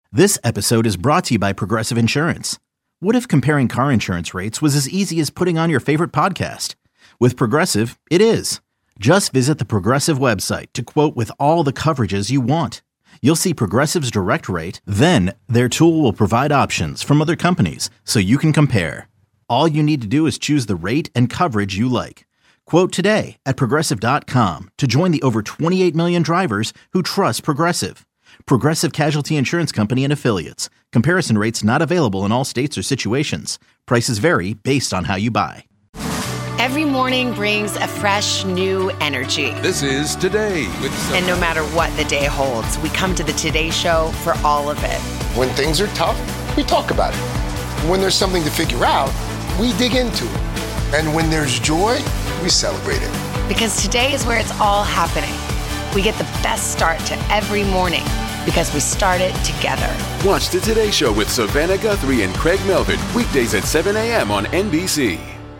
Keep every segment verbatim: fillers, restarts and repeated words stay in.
This episode is brought to you by Progressive Insurance. What if comparing car insurance rates was as easy as putting on your favorite podcast? With Progressive, it is. Just visit the Progressive website to quote with all the coverages you want. You'll see Progressive's direct rate, then their tool will provide options from other companies so you can compare. All you need to do is choose the rate and coverage you like. Quote today at progressive dot com to join the over twenty-eight million drivers who trust Progressive. Progressive Casualty Insurance Company and Affiliates. Comparison rates not available in all states or situations. Prices vary based on how you buy. Every morning brings a fresh, new energy. This is Today with Some- And no matter what the day holds, we come to the Today Show for all of it. When things are tough, we talk about it. When there's something to figure out, we dig into it. And when there's joy, we celebrate it. Because today is where it's all happening. We get the best start to every morning because we start it together. Watch the Today Show with Savannah Guthrie and Craig Melvin, weekdays at seven a.m. on N B C.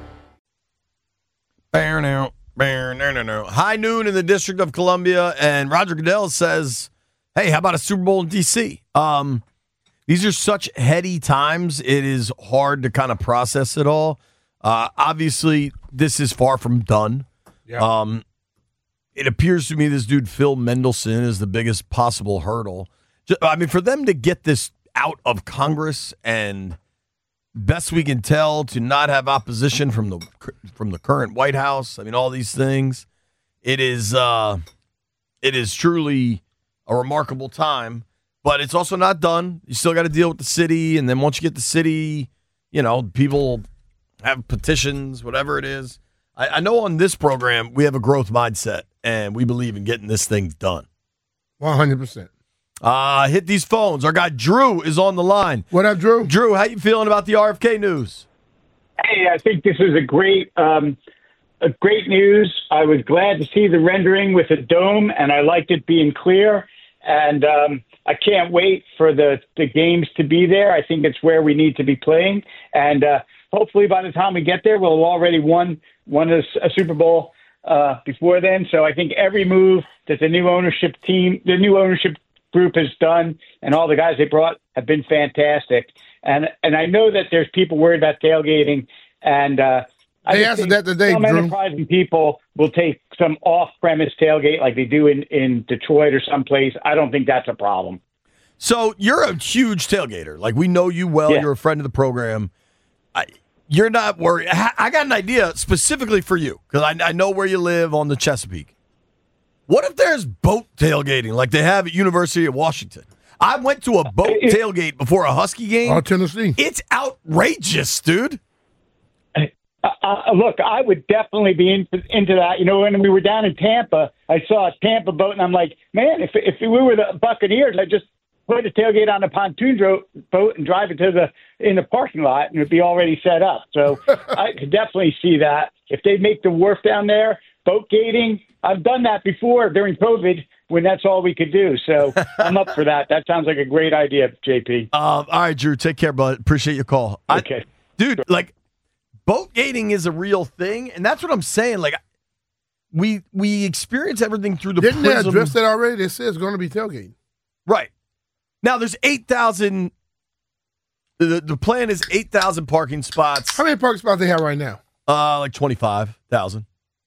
Bear now, bear no no no. High noon in the District of Columbia, and Roger Goodell says, "Hey, how about a Super Bowl in D C?" Um, these are such heady times; it is hard to kind of process it all. Uh, obviously, this is far from done. Yeah. Um, it appears to me this dude Phil Mendelssohn is the biggest possible hurdle. Just, I mean, for them to get this out of Congress and, best we can tell, to not have opposition from the from the current White House. I mean, all these things. It is uh, it is truly a remarkable time, but it's also not done. You still got to deal with the city, and then once you get the city, you know, people have petitions, whatever it is. I, I know on this program we have a growth mindset, and we believe in getting this thing done. one hundred percent. Uh, hit these phones. Our guy Drew is on the line. What up, Drew? Drew, how you feeling about the R F K news? Hey, I think this is a great, um, a great news. I was glad to see the rendering with a dome, and I liked it being clear. And um, I can't wait for the, the games to be there. I think it's where we need to be playing. And uh, hopefully by the time we get there, we'll have already won, won a, a Super Bowl uh, before then. So I think every move that the new ownership team, the new ownership group has done, and all the guys they brought have been fantastic. And and I know that there's people worried about tailgating, and uh, I they answered that today, some Drew. enterprising people will take some off-premise tailgate like they do in, in Detroit or someplace. I don't think that's a problem. So you're a huge tailgater. Like, we know you well. Yeah. You're a friend of the program. I, you're not worried. I, I got an idea specifically for you because I, I know where you live on the Chesapeake. What if there's boat tailgating like they have at University of Washington? I went to a boat tailgate before a Husky game. Oh, Tennessee. It's outrageous, dude. Uh, uh, look, I would definitely be in, into that. You know, when we were down in Tampa, I saw a Tampa boat, and I'm like, man, if if we were the Buccaneers, I'd just put a tailgate on a pontoon dro- boat and drive it to the in the parking lot, and it'd be already set up. So I could definitely see that. If they make the wharf down there, boat gating, I've done that before during COVID when that's all we could do. So I'm up for that. That sounds like a great idea, J P. Um, all right, Drew, take care, bud. Appreciate your call. Okay. I, dude, like, boat gating is a real thing, and that's what I'm saying. Like, we we experience everything through the Didn't prism. they address that already? They said it's going to be tailgating. Right. Now, there's eight thousand. The, the plan is eight thousand parking spots. How many parking spots they have right now? Uh, like twenty-five thousand.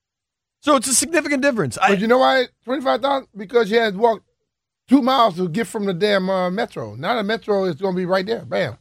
So it's a significant difference. But I, you know why twenty-five thousand? Because you had to walk two miles to get from the damn uh, metro. Now the metro is going to be right there. Bam.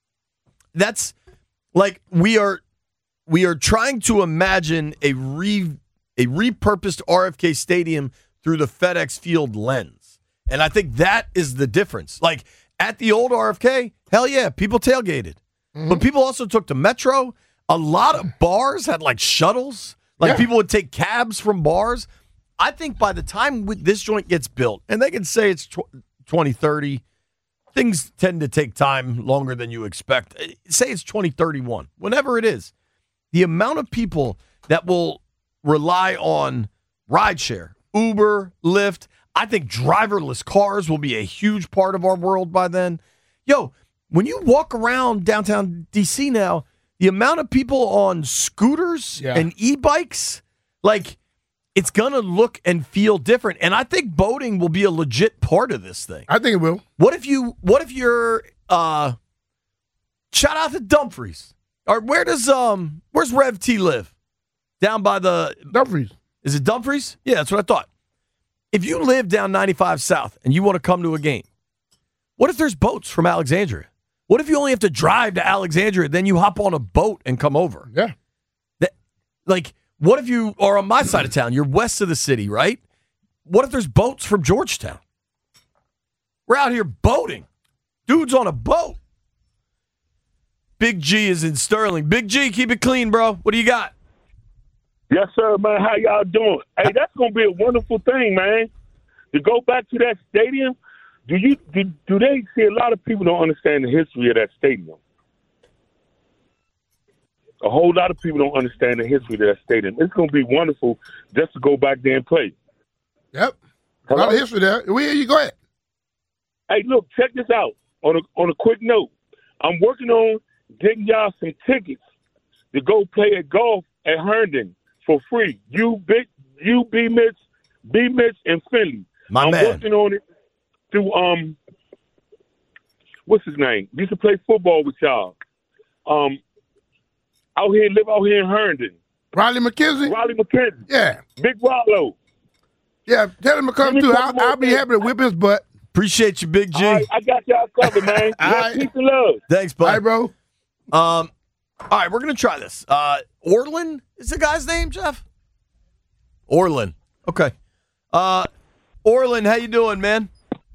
That's like we are we are trying to imagine a re a repurposed R F K Stadium through the FedEx Field lens. And I think that is the difference. Like at the old R F K, hell yeah, people tailgated. Mm-hmm. But people also took the metro. A lot of bars had like shuttles. Like, yeah. People would take cabs from bars. I think by the time this joint gets built, and they can say it's twenty thirty, things tend to take time longer than you expect. Say it's twenty thirty-one, whenever it is. The amount of people that will rely on rideshare, Uber, Lyft, I think driverless cars will be a huge part of our world by then. Yo, when you walk around downtown D C now, the amount of people on scooters yeah. and e-bikes, like, it's going to look and feel different. And I think boating will be a legit part of this thing. I think it will. What if you, what if you're, uh, shout out to Dumfries. Or where does, um, where's Rev T live? Down by the. Dumfries. Is it Dumfries? Yeah, that's what I thought. If you live down ninety-five South and you want to come to a game, what if there's boats from Alexandria? What if you only have to drive to Alexandria, then you hop on a boat and come over? Yeah. That, like, what if you are on my side of town? You're west of the city, right? What if there's boats from Georgetown? We're out here boating. Dude's on a boat. Big G is in Sterling. Big G, keep it clean, bro. What do you got? Yes, sir, man. How y'all doing? Hey, that's gonna be a wonderful thing, man. To go back to that stadium. Do you do, do they see a lot of people don't understand the history of that stadium? A whole lot of people don't understand the history of that stadium. It's gonna be wonderful just to go back there and play. Yep. A lot of history there. We hear you. Go ahead. Hey, look, check this out. On a on a quick note, I'm working on getting y'all some tickets to go play at golf at Herndon for free. You big you B Mitch, B Mitch and Finley. My I'm man. working on it through um what's his name? Used to play football with y'all. Um out here live out here in Herndon. Riley McKenzie? Riley McKenzie. Yeah. Big Rollo. Yeah, tell him to come through. I'll, I'll be happy to whip his butt. Appreciate you, Big G. All right, I got y'all covered, man. All right. Peace and love. Thanks, bud. All right, bro. Um, all right, we're going to try this. Uh, Orland is the guy's name, Jeff? Orland. Okay. Uh, Orland, how you doing, man?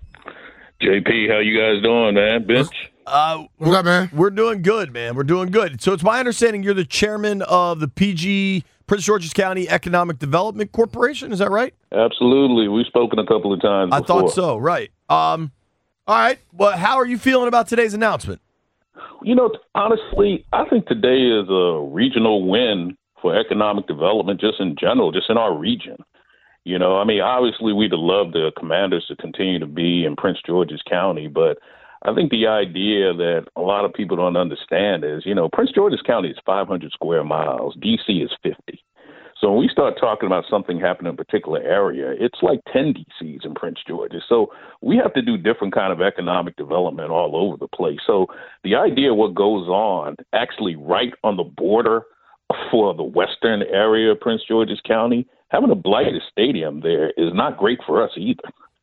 J P, how you guys doing, man? Bitch. Uh, What's up, man? We're doing good, man. We're doing good. So it's my understanding you're the chairman of the P G, Prince George's County Economic Development Corporation. Is that right? Absolutely. We've spoken a couple of times I before. thought so, right. Um, all right. Well, how are you feeling about today's announcement? You know, honestly, I think today is a regional win for economic development just in general, just in our region. You know, I mean, obviously we'd love the Commanders to continue to be in Prince George's County, but I think the idea that a lot of people don't understand is, you know, Prince George's County is five hundred square miles. D C is fifty. So when we start talking about something happening in a particular area, it's like ten D Cs in Prince George's. So we have to do different kind of economic development all over the place. So the idea of what goes on actually right on the border for the western area of Prince George's County, having a blighted stadium there is not great for us either.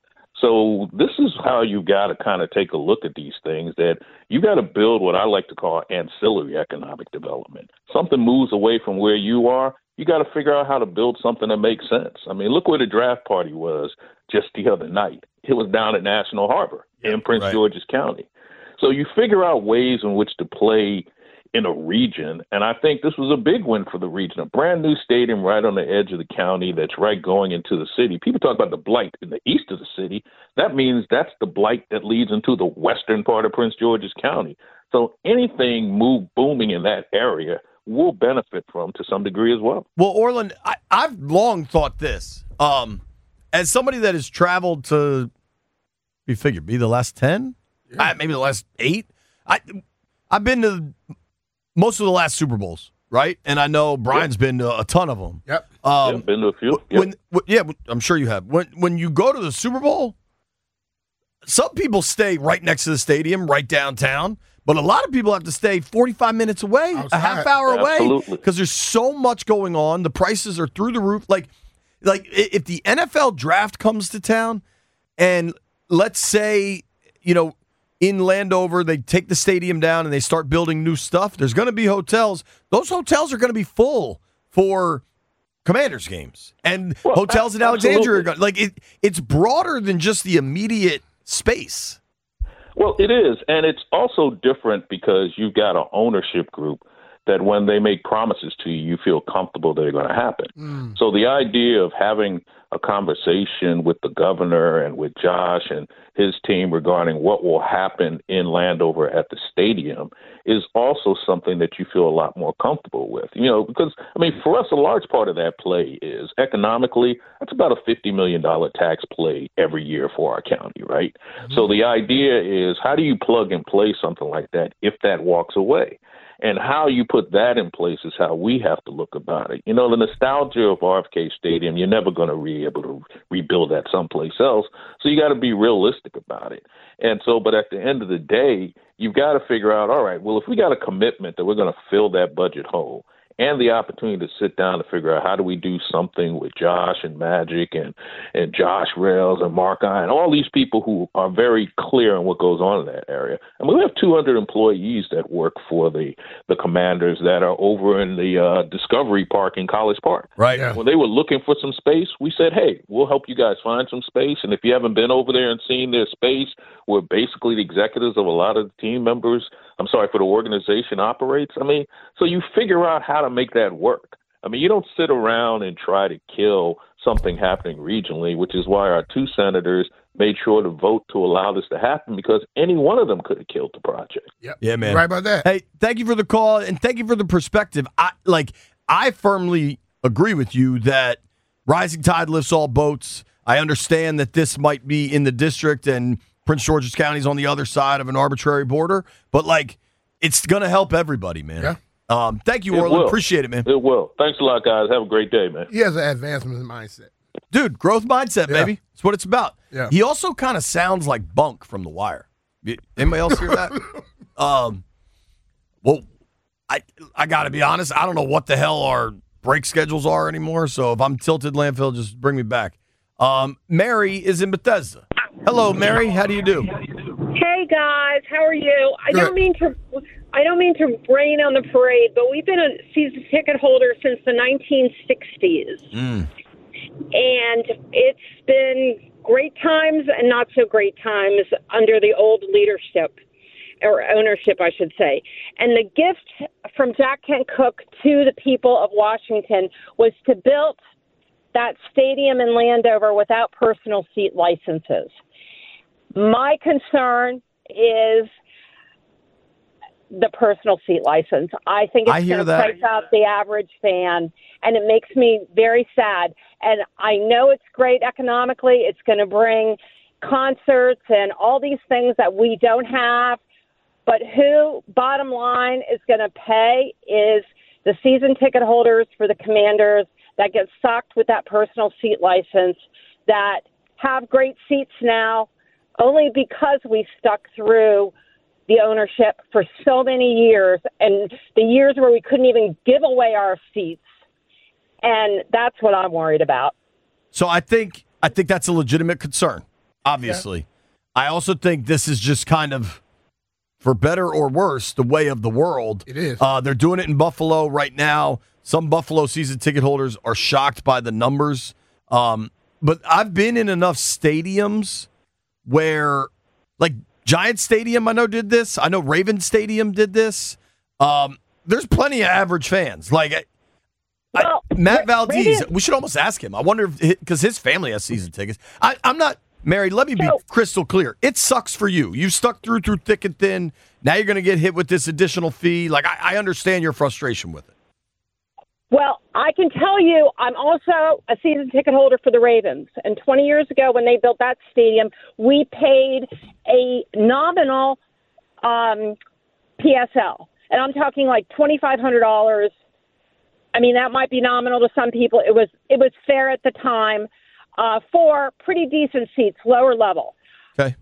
So this is how you got to kind of take a look at these things, that you got to build what I like to call ancillary economic development. Something moves away from where you are, you got to figure out how to build something that makes sense. I mean, look where the draft party was just the other night. It was down at National Harbor in Prince right. George's County. So you figure out ways in which to play in a region, and I think this was a big win for the region. A brand new stadium right on the edge of the county that's right going into the city. People talk about the blight in the east of the city. That means that's the blight that leads into the western part of Prince George's County. So anything move booming in that area will benefit from to some degree as well. Well, Orland, I, I've long thought this. Um, as somebody that has traveled to, you figure, be the last ten? Yeah. Uh, maybe the last eight? I, I've been to most of the last Super Bowls, right? And I know Brian's yep. been to a ton of them. Yep. Um, yep, been to a few. Yep. When, when, yeah, I'm sure you have. When when you go to the Super Bowl, some people stay right next to the stadium, right downtown, but a lot of people have to stay forty-five minutes away, outside. a half hour away, because there's so much going on. The prices are through the roof. Like, like if the N F L draft comes to town, and let's say, you know, in Landover, they take the stadium down and they start building new stuff. There's going to be hotels. Those hotels are going to be full for Commanders games, and well, hotels in Alexandria are going, like it. It's broader than just the immediate space. Well, it is, and it's also different because you've got an ownership group that when they make promises to you, you feel comfortable they're going to happen. Mm. So the idea of having a conversation with the governor and with Josh and his team regarding what will happen in Landover at the stadium is also something that you feel a lot more comfortable with. You know, because, I mean, for us, a large part of that play is economically, that's about a fifty million dollars tax play every year for our county, right? Mm-hmm. So the idea is, how do you plug and play something like that if that walks away? And how you put that in place is how we have to look about it. You know, the nostalgia of R F K Stadium, you're never going to be able to rebuild that someplace else. So you got to be realistic about it. And so, but at the end of the day, you've got to figure out, all right, well, if we got a commitment that we're going to fill that budget hole, and the opportunity to sit down to figure out how do we do something with Josh and Magic and, and Josh Rails and Mark I and all these people who are very clear on what goes on in that area. I mean, we have two hundred employees that work for the, the Commanders that are over in the uh, Discovery Park in College Park. Right. Yeah. When they were looking for some space, we said, hey, we'll help you guys find some space. And if you haven't been over there and seen their space, where basically the executives of a lot of the team members, I'm sorry, for the organization operates, I mean, so you figure out how to make that work. I mean, you don't sit around and try to kill something happening regionally, which is why our two senators made sure to vote to allow this to happen, because any one of them could have killed the project. Yep. Yeah, man. Right about that. Hey, thank you for the call, and thank you for the perspective. I like. I firmly agree with you that rising tide lifts all boats. I understand that this might be in the district and Prince George's County is on the other side of an arbitrary border, but like, it's going to help everybody, man. Yeah. Um, thank you, It Orland. will. Appreciate it, man. It will. Thanks a lot, guys. Have a great day, man. He has an advancement mindset. Dude, growth mindset, Yeah. baby. That's what it's about. Yeah. He also kind of sounds like Bunk from The Wire. Y- Anybody else hear that? um, well, I I got to be honest. I don't know what the hell our break schedules are anymore. So if I'm tilted, landfill, just bring me back. Um, Mary is in Bethesda. Hello, Mary. How do you do? Hey guys, how are you? I Good. don't mean to I don't mean to rain on the parade, but we've been a season ticket holder since the nineteen sixties. Mm. And it's been great times and not so great times under the old leadership, or ownership, I should say. And the gift from Jack Kent Cooke to the people of Washington was to build that stadium in Landover without personal seat licenses. My concern is the personal seat license. I think I it's hear going to that. price out the average fan, and it makes me very sad. And I know it's great economically. It's going to bring concerts and all these things that we don't have. But who, bottom line, is going to pay is the season ticket holders for the Commanders that get sucked with that personal seat license, that have great seats now only because we stuck through the ownership for so many years, and the years where we couldn't even give away our seats. And that's what I'm worried about. So I think I think that's a legitimate concern, obviously. Yeah. I also think this is just kind of, for better or worse, the way of the world. It is. Uh, they're doing it in Buffalo right now. Some Buffalo season ticket holders are shocked by the numbers. Um, but I've been in enough stadiums where, like, Giant Stadium, I know, did this. I know Raven Stadium did this. Um, there's plenty of average fans. Like, I, Well, I, Matt Ra- Valdez, Raven- we should almost ask him. I wonder if, because his family has season tickets. I, I'm not, Mary, let me be So- crystal clear. It sucks for you. You stuck through through thick and thin. Now you're going to get hit with this additional fee. Like, I, I understand your frustration with it. Well, I can tell you I'm also a season ticket holder for the Ravens. And twenty years ago when they built that stadium, we paid a nominal um, P S L. And I'm talking like twenty-five hundred dollars. I mean, that might be nominal to some people. It was it was fair at the time uh, for pretty decent seats, lower level. Okay.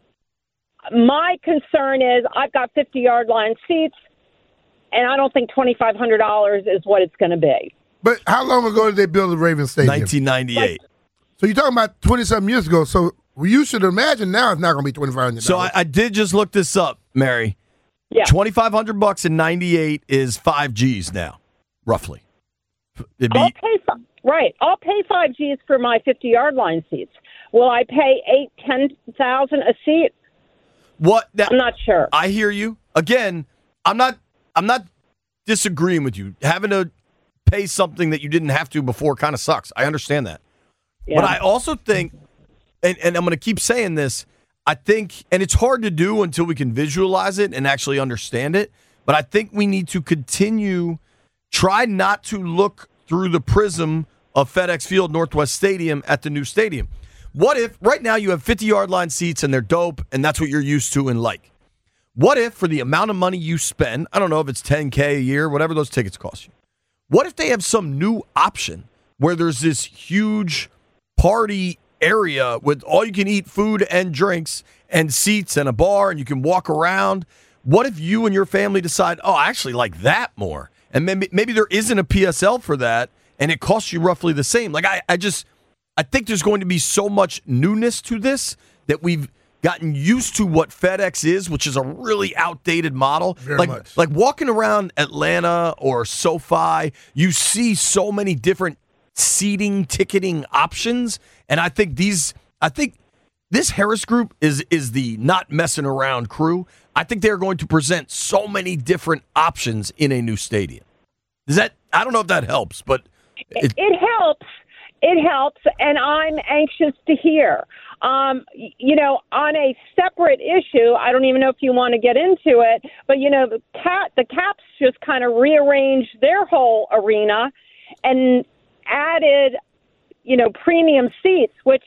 My concern is I've got fifty-yard line seats, and I don't think twenty-five hundred dollars is what it's going to be. But how long ago did they build the Ravens Stadium? nineteen ninety-eight. So you're talking about twenty-something years ago. So you should imagine now it's not going to be twenty-five hundred dollars. So I, I did just look this up, Mary. Yeah. twenty-five hundred bucks in ninety-eight is five G's now, roughly. It'd be, I'll pay fi- right. I'll pay five G's for my fifty-yard line seats. Will I pay eight, ten thousand a seat? what? Now, I'm not sure. I hear you. Again, I'm not. I'm not disagreeing with you. Having to pay something that you didn't have to before kind of sucks. I understand that. Yeah. But I also think, and, and I'm going to keep saying this, I think, and it's hard to do until we can visualize it and actually understand it, but I think we need to continue, try not to look through the prism of FedEx Field, Northwest Stadium at the new stadium. What if right now you have fifty-yard line seats and they're dope and that's what you're used to and like? what if for the amount of money you spend, I don't know if it's ten K a year, whatever those tickets cost you, what if they have some new option where there's this huge party area with all you can eat food and drinks and seats and a bar and you can walk around? What if you and your family decide, oh, I actually like that more? And maybe maybe there isn't a P S L for that and it costs you roughly the same. Like I, I just I think there's going to be so much newness to this that we've gotten used to what FedEx is, which is a really outdated model. Very like, much. like walking around Atlanta or SoFi, you see so many different seating, ticketing options. And I think these, I think this Harris Group is is the not messing around crew. I think they're going to present so many different options in a new stadium. Does that, I don't know if that helps, but it, it helps. It helps, and I'm anxious to hear. Um, you know, on a separate issue, I don't even know if you want to get into it, but, you know, the cat, the Caps just kind of rearranged their whole arena and added, you know, premium seats, which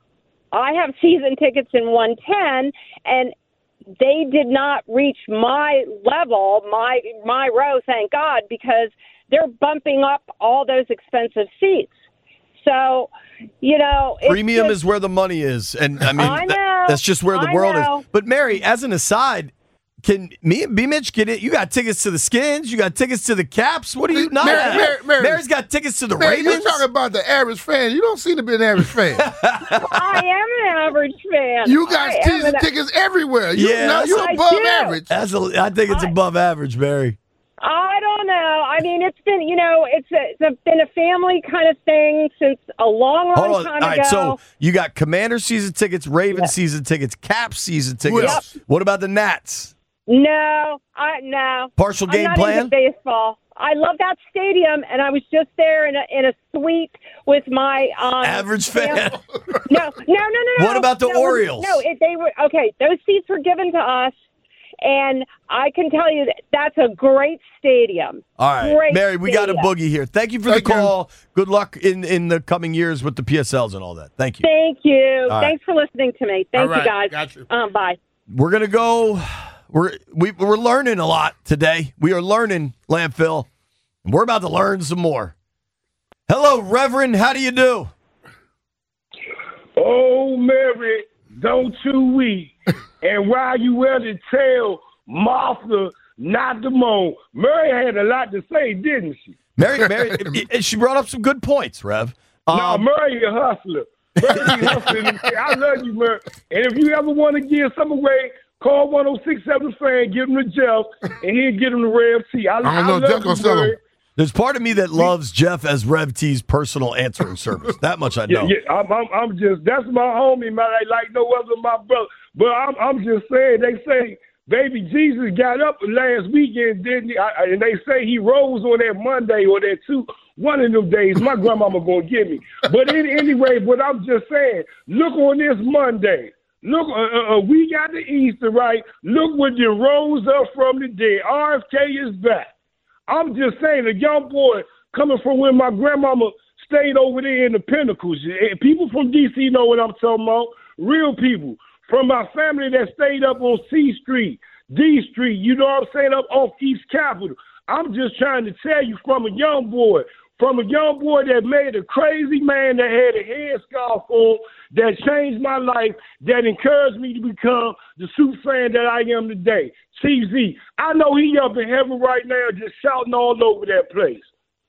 I have season tickets in one ten, and they did not reach my level, my my row, thank God, because they're bumping up all those expensive seats. So, you know, it's premium just, is where the money is, and I mean I know, that, that's just where the I world know. is. But Mary, as an aside, can me and B Mitch get it? You got tickets to the Skins, you got tickets to the Caps. What do you not Mary, have? Mary, Mary. Mary's got tickets to the Man, Ravens. you're talking about the average fan. You don't seem to be an average fan. I am an average fan. You got I am season an- tickets everywhere. You, Yeah, now, you're I above do. average. That's a, I think it's I- above average, Mary. I don't know. I mean, it's been, you know, it's, a, it's a, been a family kind of thing since a long, long Hold on. time All right, ago. so you got Commander season tickets, Ravens Yeah. season tickets, Caps season Who tickets. else? What about the Nats? No, I no. Partial I'm game not plan? into baseball. I love that stadium, and I was just there in a in a suite with my um, Average fan. fam- No, no, no, no, no. What about the no, Orioles? No, it, they were okay. Those seats were given to us, and I can tell you that that's a great stadium. All right, Great Mary, we got a stadium. boogie here. Thank you for Thank the you. call. Good luck in, in the coming years with the P S Ls and all that. Thank you. Thank you. All right. Thanks for listening to me. Thank All right, you, guys. got you. Um, bye. We're gonna go. We're we, we're learning a lot today. We are learning landfill, and we're about to learn some more. Hello, Reverend. How do you do? Oh, Mary, don't you weep. And while you wear the tail, Martha, not the moan. Mary had a lot to say, didn't she? Mary, Mary, she brought up some good points, Rev. no, Um, Mary a hustler. Mary be hustling. I love you, Mary. And if you ever want to give some away, call one oh six seven fan, give him to Jeff, and he'll get him the Rev T. I, I don't I know, love Jeff you, gonna sell 'em. Mary. There's part of me that loves Jeff as Rev T's personal answering service. That much I know. Yeah, yeah, I'm, I'm, I'm just, that's my homie, man. I like no other my brother. But I'm, I'm just saying, they say baby Jesus got up last weekend, didn't he? I, and they say he rose on that Monday or that two, one of them days. My grandmama gonna give me. But in, anyway, but I'm just saying, look on this Monday. Look, uh, uh, we got the Easter, right? Look what you rose up from the dead. R F K is back. I'm just saying, a young boy coming from where my grandmama stayed over there in the Pinnacles. And people from D C know what I'm talking about. Real people. From my family that stayed up on C Street, D Street, you know what I'm saying, up off East Capitol. I'm just trying to tell you from a young boy, from a young boy that made a crazy man that had a headscarf on, that changed my life, that encouraged me to become the super fan that I am today. T Z, I know he up in heaven right now just shouting all over that place.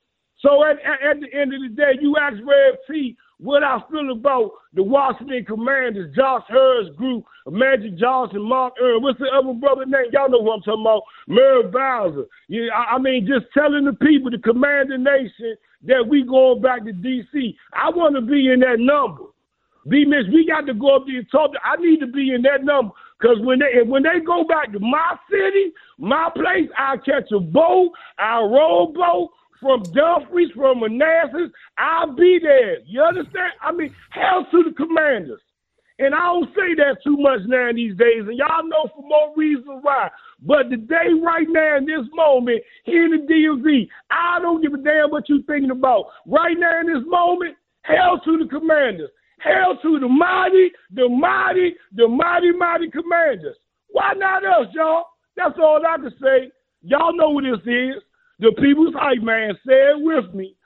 So at, at, at the end of the day, you ask Rev T what I feel about the Washington Commanders, Josh Hurst group, Magic Johnson, Mark Earl. What's the other brother name? Y'all know who I'm talking about. Merv Bowser. Yeah, I, I mean, just telling the people, the Commander Nation, that we going back to D C. I want to be in that number. B-Mitch, we got to go up there and talk. To, I need to be in that number because when they when they go back to my city, my place, I'll catch a boat, I'll roll boat from Dumfries, from Manassas. I'll be there. You understand? I mean, hell to the Commanders. And I don't say that too much now these days, and y'all know for more reasons why. But today, right now, in this moment, here in the D M V, I don't give a damn what you're thinking about. Right now, in this moment, hell to the Commanders. Hell to the mighty, the mighty, the mighty, mighty Commanders. Why not us, y'all? That's all I can say. Y'all know what this is. The People's Hype Man. Say it with me.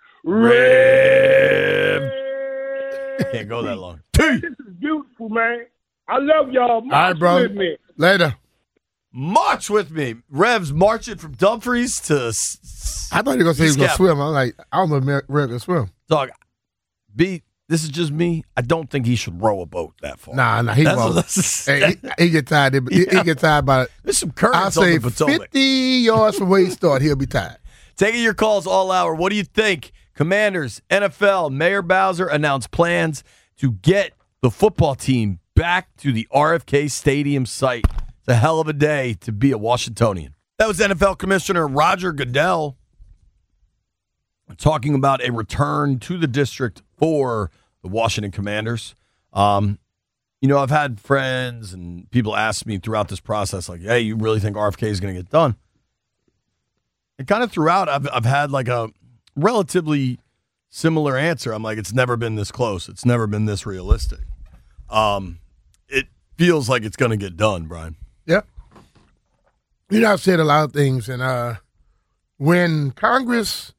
Rev. Can't go that long. This is beautiful, man. I love y'all. March All right, bro. with me. Later. March with me. Rev's marching from Dumfries to. I thought you were going to say he was going to swim. I'm like, I don't know if Rev can swim. Dog, B, this is just me. I don't think he should row a boat that far. Nah, nah, he That's won't. what this is- Hey, he, he get tired. He, Yeah. he get tired by it. There's some I'll currents on say the Potomac. fifty yards from where he started, he'll be tired. Taking your calls all hour. What do you think? Commanders, N F L, Mayor Bowser announced plans to get the football team back to the R F K Stadium site. It's a hell of a day to be a Washingtonian. That was N F L Commissioner Roger Goodell talking about a return to the district for the Washington Commanders. Um, you know, I've had friends and people ask me throughout this process, like, hey, you really think R F K is going to get done? And kind of throughout, I've, I've had like a relatively similar answer. I'm like, it's never been this close. It's never been this realistic. Um, it feels like it's going to get done, Brian. Yep. You know, I've said a lot of things, and uh, when Congress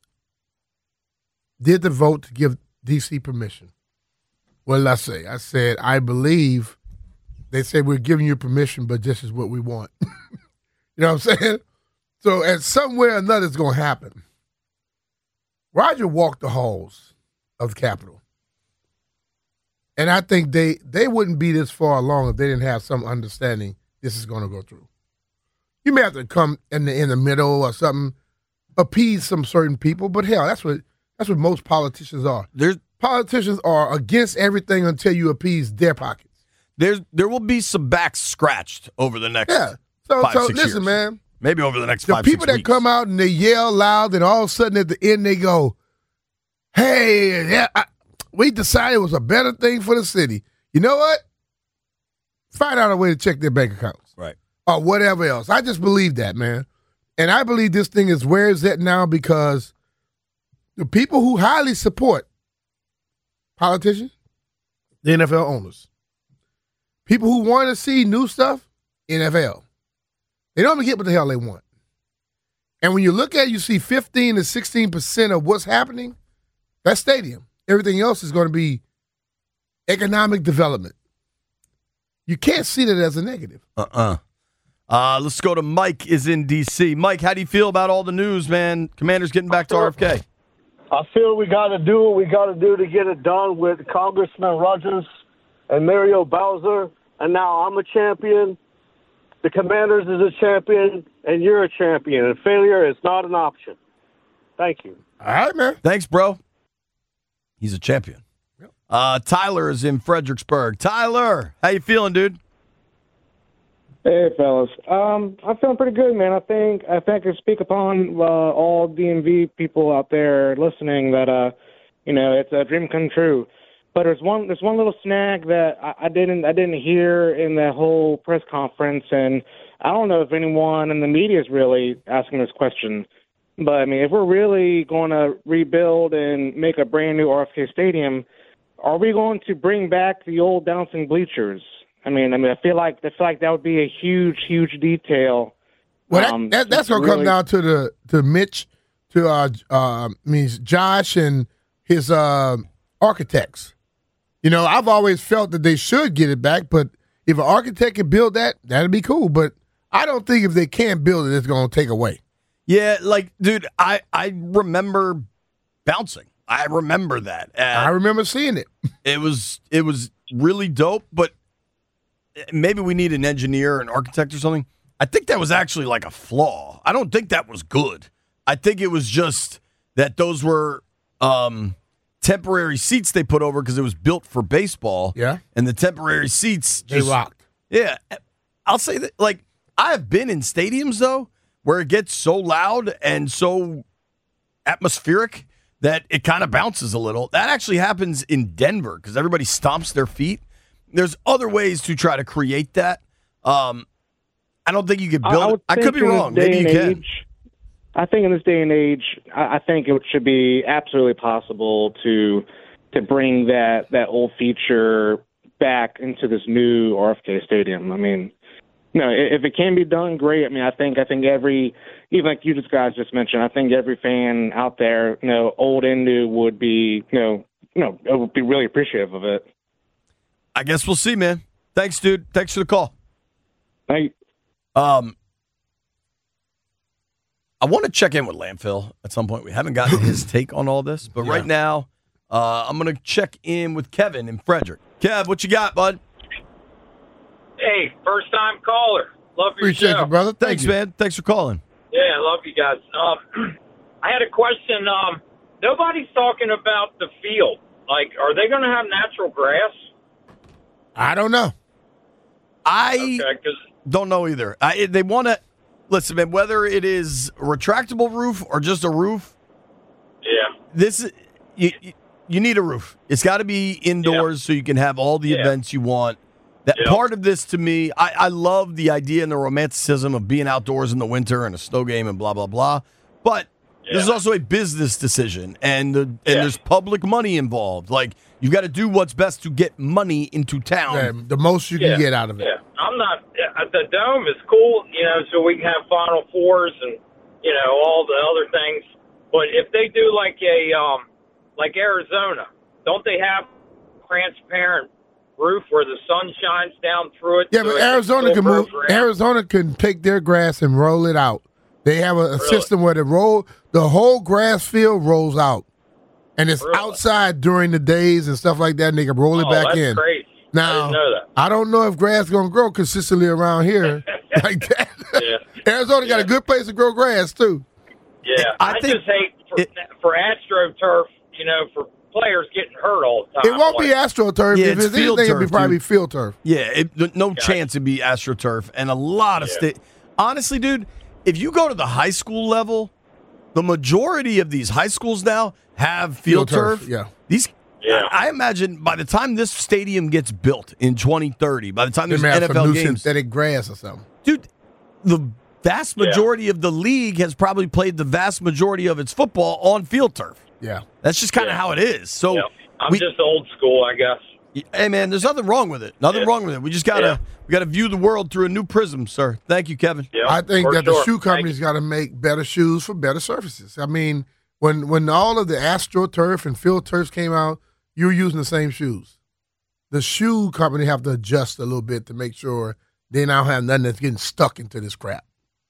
did the vote to give D C permission, what did I say? I said, I believe they said we're giving you permission, but this is what we want. You know what I'm saying? So at somewhere or another, it's going to happen. Roger walked the halls of the Capitol. And I think they, they wouldn't be this far along if they didn't have some understanding this is going to go through. You may have to come in the in the middle or something, appease some certain people, but hell, that's what that's what most politicians are. There's politicians are against everything until you appease their pockets. There's there will be some backs scratched over the next Yeah. So five, so six listen, years. man. Maybe over the next The five, people six that weeks. come out and they yell loud, and all of a sudden at the end they go, "Hey, yeah, I, we decided it was a better thing for the city." You know what? Find out a way to check their bank accounts. Right. Or whatever else. I just believe that, man. And I believe this thing is where it's at now because the people who highly support politicians, the N F L owners, people who want to see new stuff, N F L. They don't even get what the hell they want. And when you look at it, you see fifteen to sixteen percent of what's happening, that stadium. Everything else is going to be economic development. You can't see that as a negative. Uh-uh. Uh, let's go to Mike is in D C. Mike, how do you feel about all the news, man? Commanders getting back to R F K. I feel we got to do what we got to do to get it done with Congressman Rogers and Mario Bowser. And now I'm a champion. The Commanders is a champion, and you're a champion. And failure is not an option. Thank you. All right, man. Thanks, bro. He's a champion. Uh, Tyler is in Fredericksburg. Tyler, how you feeling, dude? Hey, fellas. Um, I'm feeling pretty good, man. I think I think I can speak upon uh, all D M V people out there listening that uh, you know, it's a dream come true. But there's one there's one little snag that I, I didn't I didn't hear in the whole press conference, and I don't know if anyone in the media is really asking this question. But I mean, if we're really going to rebuild and make a brand new R F K stadium, are we going to bring back the old bouncing bleachers? I mean, I mean, I feel like I feel like that would be a huge, huge detail. Well, that, Um, that, that's going to really- come down to the to Mitch, to uh, uh, means Josh and his uh, architects. You know, I've always felt that they should get it back, but if an architect can build that, that'd be cool. But I don't think if they can't build it, it's going to take away. Yeah, like, dude, I, I remember bouncing. I remember that. And I remember seeing it. It was it was really dope, but maybe we need an engineer, an architect or something. I think that was actually like a flaw. I don't think that was good. I think it was just that those were um, temporary seats they put over because it was built for baseball. Yeah. And the temporary seats They just rocked. Yeah. I'll say that, like, I have been in stadiums, though, where it gets so loud and so atmospheric that it kind of bounces a little. That actually happens in Denver because everybody stomps their feet. There's other ways to try to create that. Um, I don't think you could I- build I it. would I could think be in this wrong. day Maybe you and can. age- I think in this day and age, I, I think it should be absolutely possible to to bring that, that old feature back into this new R F K stadium. I mean, No, i- if it can be done, great. I mean, I think I think every, even like you just guys just mentioned, I think every fan out there, you know, old and new, would be, you know, you know, would be really appreciative of it. I guess we'll see, man. Thanks, dude. Thanks for the call. Thank you. Um, I want to check in with Landfill at some point. We haven't gotten his take on all this, but Yeah. right now, uh, I'm going to check in with Kevin in Frederick. Kev, what you got, bud? Hey, first time caller. Love your Appreciate show. you, brother. Thanks, man. Thanks for calling. Yeah, I love you guys. Um, I had a question. Um, nobody's talking about the field. Like, are they going to have natural grass? I don't know. I Okay, 'cause don't know either. I, they want to listen, man. Whether it is a retractable roof or just a roof, yeah, this is you. you- You need a roof. It's got to be indoors so you can have all the Yeah. events you want. That Yeah. part of this to me, I, I love the idea and the romanticism of being outdoors in the winter and a snow game and blah blah blah. But this is also a business decision, and the, and there's public money involved. Like you got to do what's best to get money into town. Yeah, the most you can Yeah. get out of it. Yeah, I'm not. Uh, the dome is cool, you know, so we can have Final Fours and you know all the other things. But if they do like a um, like Arizona, don't they have transparent roof where the sun shines down through it? Yeah, so but it's Arizona still can move. above ground? Arizona can take their grass and roll it out. They have a, a Really? system where the roll, the whole grass field rolls out, and it's outside during the days and stuff like that. And they can roll it Oh, back that's in. crazy. I Now, didn't know that. I don't know if grass is gonna grow consistently around here like that. Yeah, Arizona got a good place to grow grass too. yeah. I, just hate for, for AstroTurf, you know, for players getting hurt all the time. It won't be Like, AstroTurf. Yeah, if it's it's field anything, it'll be turf, probably dude. field turf. Yeah, it, no chance it'd be AstroTurf, and a lot of state. Honestly, dude, if you go to the high school level, the majority of these high schools now have field, Field turf, turf. yeah. These, I, I imagine by the time this stadium gets built in twenty thirty, by the time They there's may have N F some L new games, synthetic grass or something. dude, the vast majority of the league has probably played the vast majority of its football on field turf. Yeah, that's just kind of how it is. So. yeah. I'm we- just old school, I guess. Hey man, there's nothing wrong with it. Nothing wrong with it. We just gotta Yeah. we gotta view the world through a new prism, sir. Thank you, Kevin. I think for that sure. the shoe Thank companies got to make better shoes for better surfaces. I mean, when when all of the AstroTurf and Field Turfs came out, you were using the same shoes. The shoe company have to adjust a little bit to make sure they now have nothing that's getting stuck into this crap.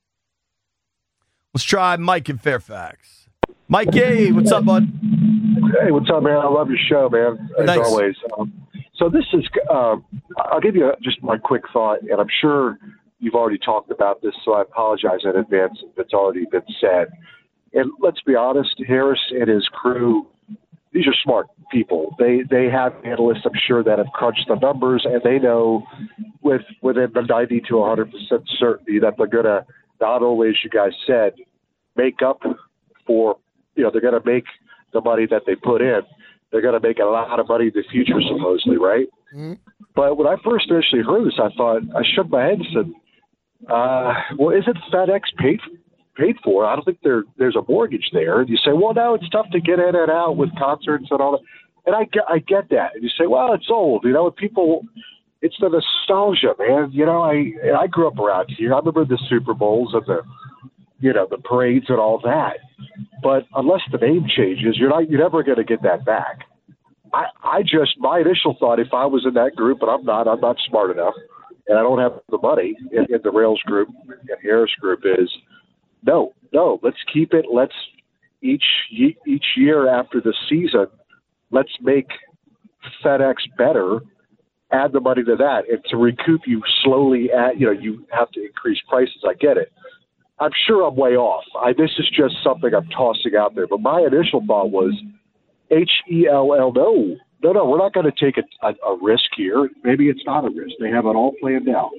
Let's try Mike in Fairfax. Mike, hey, what's up, bud? Hey, what's up, man? I love your show, man, as Thanks. always. Um, so this is, uh, I'll give you just my quick thought, and I'm sure you've already talked about this, so I apologize in advance if it's already been said. And let's be honest, Harris and his crew, these are smart people. They they have analysts, I'm sure, that have crunched the numbers, and they know with within the ninety to one hundred percent certainty that they're going to not only, as you guys said, make up for, you know, they're going to make the money that they put in. They're going to make a lot of money in the future, supposedly, right? Mm-hmm. But when I first initially heard this, I thought, I shook my head and said, uh, well, isn't FedEx paid paid for? I don't think there there's a mortgage there. And you say, well, no, it's tough to get in and out with concerts and all that. And I get, I get that. And you say, well, it's old. You know, people, it's the nostalgia, man. You know, I I grew up around here. I remember the Super Bowls and the, you know, the parades and all that. But unless the name changes, you're not you're never going to get that back. I, I just, my initial thought, if I was in that group, and I'm not, I'm not smart enough, and I don't have the money in, in the Rails group and Harris group, is no, no, let's keep it. Let's each ye- each year after the season, let's make FedEx better. Add the money to that, and to recoup you slowly. At you know, you have to increase prices. I get it. I'm sure I'm way off. I, this is just something I'm tossing out there. But my initial thought was H E L L. No, no, no. We're not going to take a, a, a risk here. Maybe it's not a risk. They have it all planned out.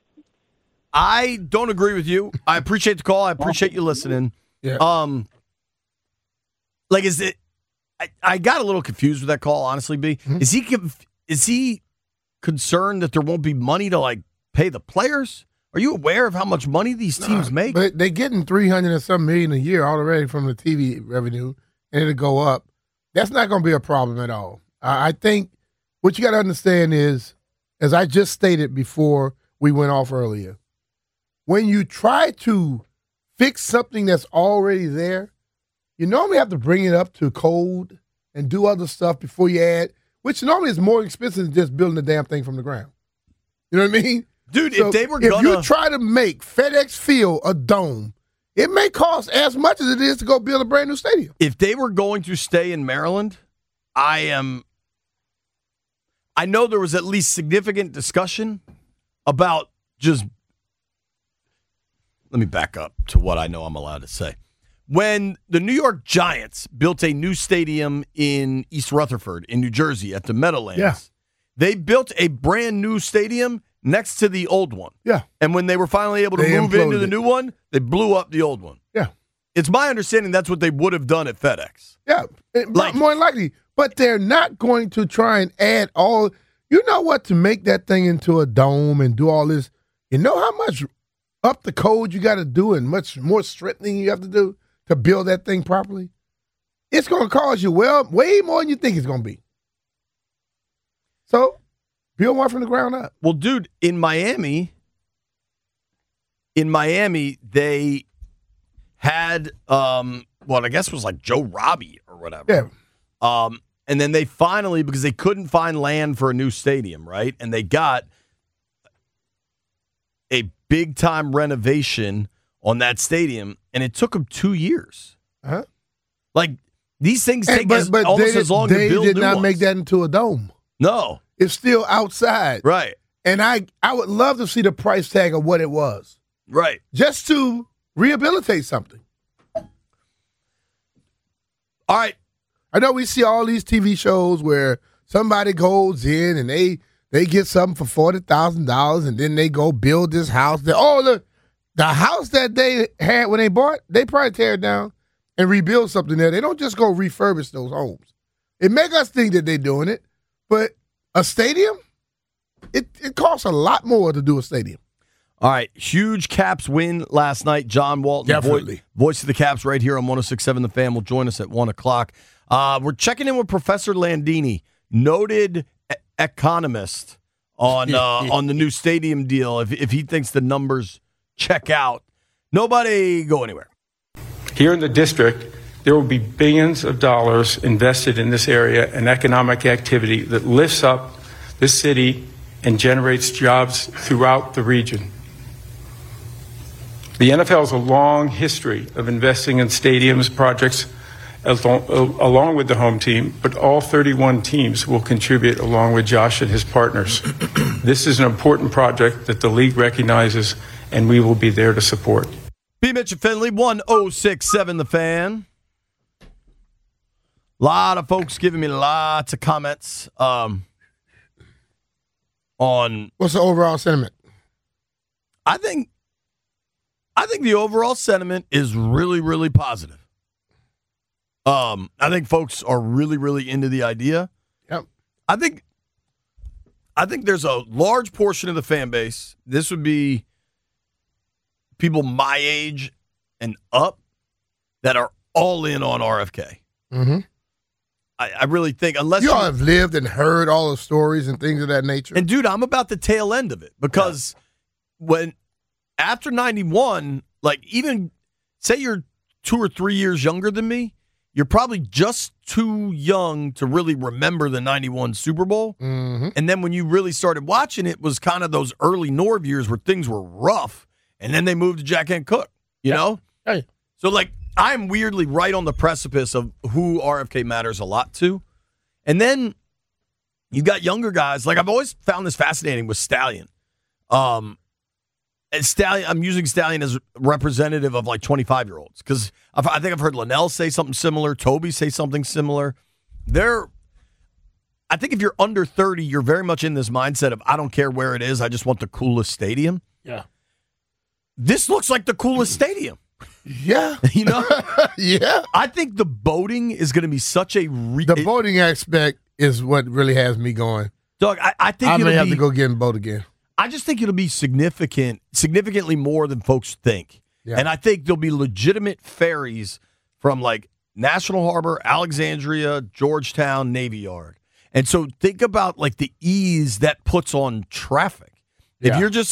I don't agree with you. I appreciate the call. I appreciate you listening. Yeah. Um, like, is it? I, I got a little confused with that call. Honestly, B, Mm-hmm. is he conf- is he concerned that there won't be money to like pay the players? Are you aware of how much money these teams make? But they're getting three hundred and some million a year already from the T V revenue, and it'll go up. That's not going to be a problem at all. I I think what you got to understand is, as I just stated before we went off earlier, when you try to fix something that's already there, you normally have to bring it up to code and do other stuff before you add, which normally is more expensive than just building the damn thing from the ground. You know what I mean? Dude, So if they were if gonna... you try to make FedEx Field a dome, it may cost as much as it is to go build a brand new stadium. If they were going to stay in Maryland, I am... I know there was at least significant discussion about just... Let me back up to what I know I'm allowed to say. When the New York Giants built a new stadium in East Rutherford in New Jersey at the Meadowlands, Yeah. they built a brand new stadium next to the old one. Yeah. And when they were finally able to They move into imploded the it. new one, they blew up the old one. Yeah. It's my understanding that's what they would have done at FedEx. Yeah, it- more than likely. But they're not going to try and add all. You know what? To make that thing into a dome and do all this, you know how much up the code you got to do and much more strengthening you have to do to build that thing properly? It's going to cost you, well, way more than you think it's going to be. So, build one from the ground up. Well, dude, in Miami, in Miami, they had um, what I guess was like Joe Robbie or whatever. Yeah. Um, and then they finally, because they couldn't find land for a new stadium, right? And they got a big time renovation on that stadium, and it took them two years. Uh-huh. Like these things And- take as, but almost they, as long they to build did new not ones. make that into a dome. No, it's still outside. Right. And I, I would love to see the price tag of what it was. Right. Just to rehabilitate something. All right. I know we see all these T V shows where somebody goes in and they they get something for forty thousand dollars and then they go build this house. That, oh, the, the house that they had when they bought, they probably tear it down and rebuild something there. They don't just go refurbish those homes. It make us think that they're doing it, but a stadium, it, it costs a lot more to do a stadium. All right, huge Caps win last night. John Walton, Definitely. Voice, voice of the Caps right here on one oh six point seven The Fan, will join us at one o'clock. Uh, we're checking in with Professor Landini, noted e- economist, on uh, on the new stadium deal, if, if he thinks the numbers check out. Nobody go anywhere. Here in the district, there will be billions of dollars invested in this area and economic activity that lifts up this city and generates jobs throughout the region. The N F L has a long history of investing in stadiums projects along, along with the home team, but all thirty-one teams will contribute along with Josh and his partners. This is an important project that the league recognizes, and we will be there to support. B. Mitch and Finley, one oh six point seven The Fan. A lot of folks giving me lots of comments um, on... What's the overall sentiment? I think I think the overall sentiment is really, really positive. Um, I think folks are really, really into the idea. Yep. I think I think there's a large portion of the fan base. This would be people my age and up that are all in on R F K. Mm-hmm. I, I really think, unless you you all have lived and heard all the stories and things of that nature. And dude, I'm about the tail end of it because when after ninety-one, like even say you're two or three years younger than me, you're probably just too young to really remember the ninety-one Super Bowl. Mm-hmm. And then when you really started watching it, was kind of those early Norv years where things were rough. And then they moved to Jack and Cook, you Yeah. know? Hey. So, like, I'm weirdly right on the precipice of who R F K matters a lot to. And then you got younger guys. Like, I've always found this fascinating with Stallion. Um, and Stallion, I'm using Stallion as representative of, like, twenty-five-year-olds. Because I think I've heard Linnell say something similar. Toby say something similar. They're, I think if you're under thirty, you're very much in this mindset of, I don't care where it is. I just want the coolest stadium. Yeah. This looks like the coolest stadium. Yeah. You know? Yeah. I think the boating is going to be such a... Re- The boating aspect is what really has me going. Doug, I, I think I it'll may have be, to go get in boat again. I just think it'll be significant, significantly more than folks think. Yeah. And I think there'll be legitimate ferries from like National Harbor, Alexandria, Georgetown, Navy Yard. And so think about like the ease that puts on traffic. If Yeah. you're just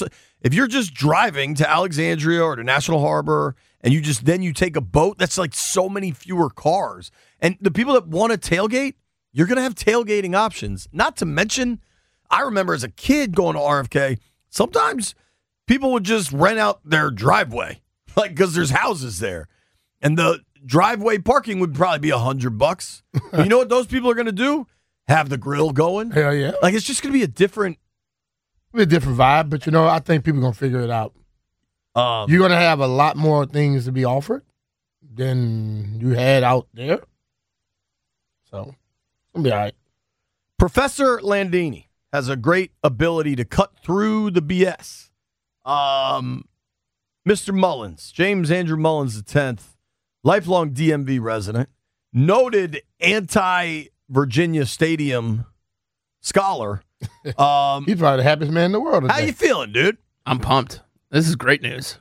If you're just driving to Alexandria or to National Harbor and you just then you take a boat, that's like so many fewer cars. And the people that want to tailgate, you're going to have tailgating options. Not to mention, I remember as a kid going to R F K, sometimes people would just rent out their driveway, like because there's houses there. And the driveway parking would probably be a hundred bucks. But you know what those people are going to do? Have the grill going. Hell yeah. Like it's just going to be a different. It'll be a different vibe, but you know, I think people are going to figure it out. Um, You're going to have a lot more things to be offered than you had out there. So, it's going to be all right. Professor Landini has a great ability to cut through the B S. Um, Mister Mullins, James Andrew Mullins the tenth, lifelong D M V resident, noted anti-Virginia Stadium scholar. Um, He's probably the happiest man in the world today. How you feeling, dude? I'm pumped. This is great news.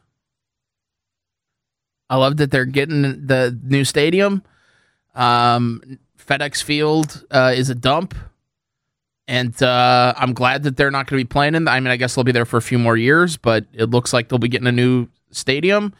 I love that they're getting the new stadium. Um, FedEx Field uh, is a dump. And uh, I'm glad that they're not going to be playing in. I mean, I guess they'll be there for a few more years, but it looks like they'll be getting a new stadium.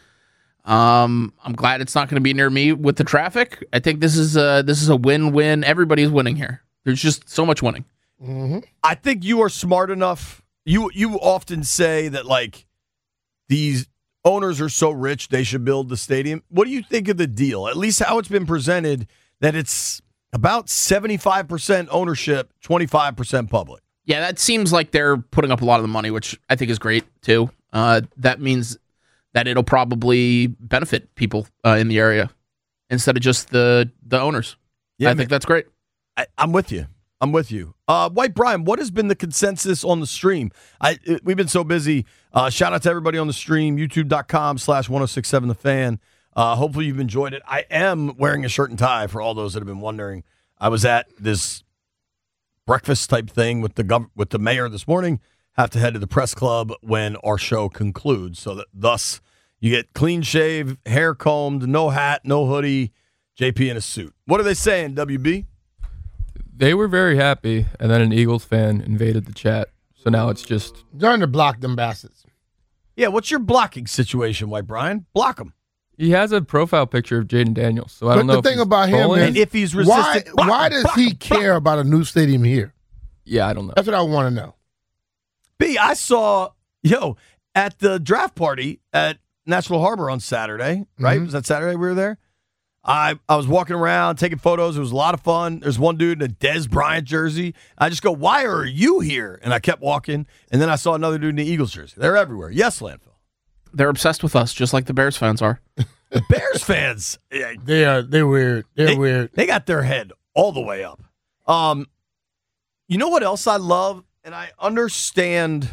Um, I'm glad it's not going to be near me with the traffic. I think this is a, this is a win-win. Everybody's winning here. There's just so much winning. Mm-hmm. I think you are smart enough. You you often say that like these owners are so rich they should build the stadium. What do you think of the deal? At least how it's been presented, that it's about seventy-five percent ownership, twenty-five percent public. Yeah, that seems like they're putting up a lot of the money, which I think is great, too. Uh, that means that it'll probably benefit people uh, in the area instead of just the, the owners. Yeah, I man. think that's great. I, I'm with you. I'm with you. Uh, White Brian, what has been the consensus on the stream? I it, We've been so busy. Uh, shout out to everybody on the stream, youtube.com slash 1067 The Fan. Uh, hopefully you've enjoyed it. I am wearing a shirt and tie for all those that have been wondering. I was at this breakfast type thing with the gov- with the mayor this morning. Have to head to the press club when our show concludes. So that thus you get clean shave, hair combed, no hat, no hoodie, J P in a suit. What are they saying, W B? They were very happy, and then an Eagles fan invaded the chat. So now it's just... Trying to block them bastards. Yeah, what's your blocking situation, White Brian? Block them. He has a profile picture of Jaden Daniels, so I don't but know the if thing about him is, and if he's resistant, why, why him, does he him, care about a new stadium here? Yeah, I don't know. That's what I want to know. B, I saw, yo, at the draft party at National Harbor on Saturday, right? Mm-hmm. Was that Saturday we were there? I, I was walking around taking photos. It was a lot of fun. There's one dude in a Dez Bryant jersey. I just go, why are you here? And I kept walking. And then I saw another dude in the Eagles jersey. They're everywhere. Yes, Landfill. They're obsessed with us, just like the Bears fans are. The Bears fans, they are. They're weird. They're they, weird. They got their head all the way up. Um, you know what else I love, and I understand.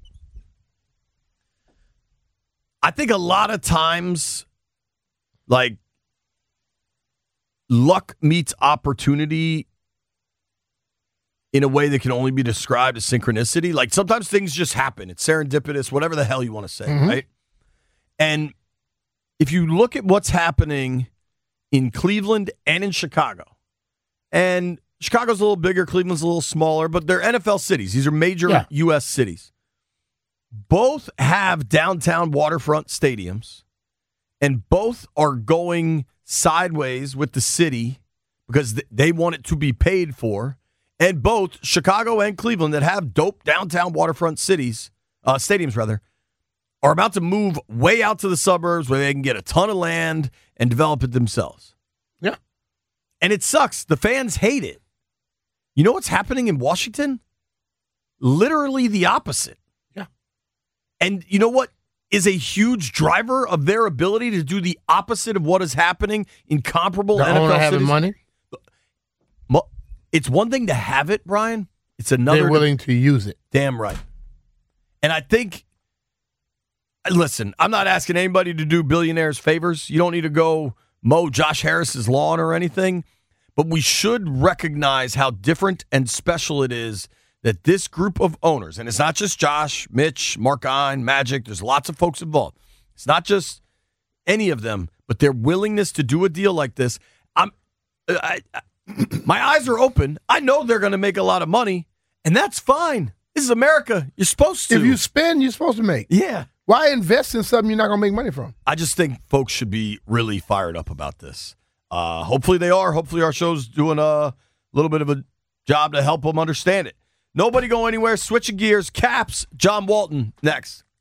I think a lot of times, like luck meets opportunity in a way that can only be described as synchronicity. Like sometimes things just happen. It's serendipitous, whatever the hell you want to say, mm-hmm. right? And if you look at what's happening in Cleveland and in Chicago, and Chicago's a little bigger, Cleveland's a little smaller, but they're N F L cities. These are major yeah. U S cities. Both have downtown waterfront stadiums, and both are going sideways with the city because they want it to be paid for. And both Chicago and Cleveland that have dope downtown waterfront cities, uh, stadiums rather, are about to move way out to the suburbs where they can get a ton of land and develop it themselves. Yeah. And it sucks. The fans hate it. You know what's happening in Washington? Literally the opposite. Yeah. And you know what is a huge driver of their ability to do the opposite of what is happening in comparable the N F L owner cities? having money? It's one thing to have it, Brian. It's another. They're willing to, to use it. Damn right. And I think, listen, I'm not asking anybody to do billionaires favors. You don't need to go mow Josh Harris's lawn or anything. But we should recognize how different and special it is that this group of owners, and it's not just Josh, Mitch, Mark Ein, Magic, there's lots of folks involved. It's not just any of them, but their willingness to do a deal like this. I'm, I, I, my eyes are open. I know they're going to make a lot of money, and that's fine. This is America. You're supposed to. If you spend, you're supposed to make. Yeah. Why invest in something you're not going to make money from? I just think folks should be really fired up about this. Uh, hopefully they are. Hopefully our show's doing a little bit of a job to help them understand it. Nobody go anywhere. Switching gears. Caps. John Walton next.